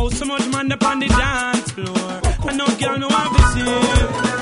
Oh, so much man up on the dance floor. I know girl no want to see.